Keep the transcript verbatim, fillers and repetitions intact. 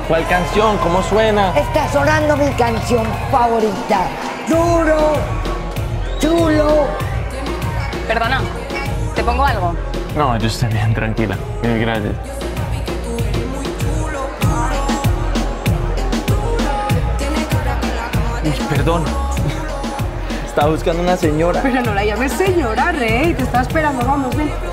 ¿Cuál canción? ¿Cómo suena? Está sonando mi canción favorita. Duro, chulo. Perdona, ¿te pongo algo? No, yo estoy bien, tranquila. Mil gracias. Uy, perdón. Estaba buscando una señora. Pero no la llames señora, Rey. Te estaba esperando, vamos, ven.